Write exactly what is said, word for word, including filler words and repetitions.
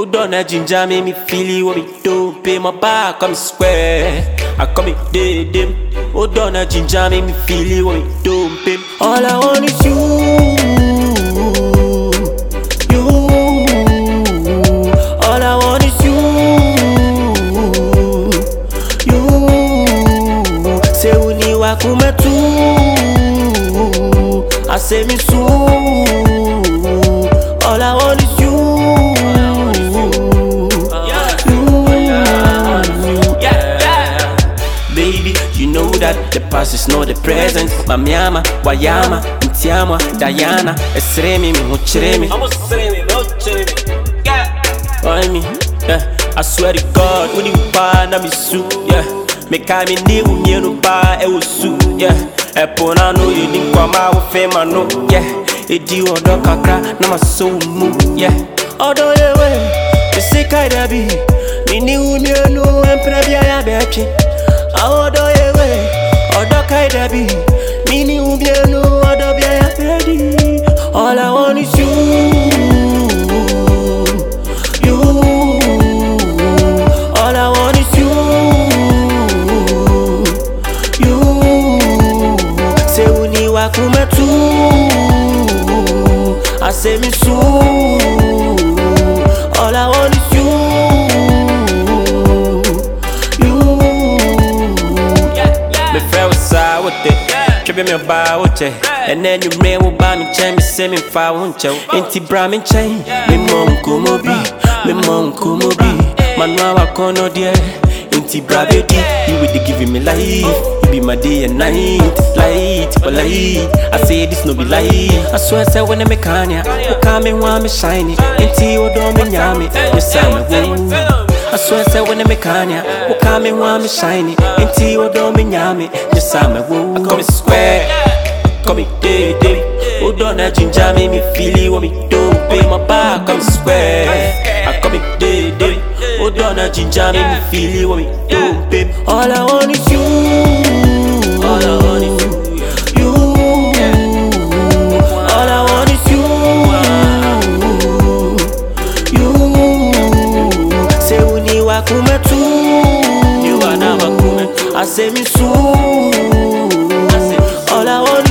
Hold on, that ginger make me feel it. What me do? Pay my back, come square. I come it dead them. Hold on, that ginger make me feel it. What me do? Pay. All I want is you. You. All I want is you. You. Say uni wakume tu. I say me soon. All I want is you. Baby, you know that the past is not the present. Mamiama, Wayama, Ntiama, Diana, Esremi, Muchiremi. Why me? Yeah, I swear to God, when you buy, na me su. Yeah, make I me new, you know, buy a su. Yeah, a pona no, you didn't come out with fame, I know. Yeah, it do or dog, I cry, no, my soul move. Yeah, although you way, the sick I be, me new, you know, and Prabia Betty. Although you way, or dog I be, me new, you know, or dog I be. All I want is you. Wakume tu, I say me soon. All I want is you, you. Me friend was out with it, tripping me about with it. And then you may will buy me chain, me say me fa won't you? Inti bra me chain, me mom kumo bi, me mom kumo bi. Manwa wakono die, inti bra baby, you will be giving me life. Be my day and night, light, but light. I say this no be lie. I swear, say when I make Kanye, who come and want me shiny. Inti o do me nyami, you say me woo. I swear, say when I make Kanye, who come and want me shiny. Inti o do me nyami, you say me woo. I come me square, come me day day. Who don't that ginger make me feel it? What me do? Pay my back, come square. I come me day day. Who don't that ginger make me feel it? What me do? Babe, all I want is you. All I want is you, you. All I want is you, you. Say uni wakume tu, you wana wakume. I say me soon. All I want is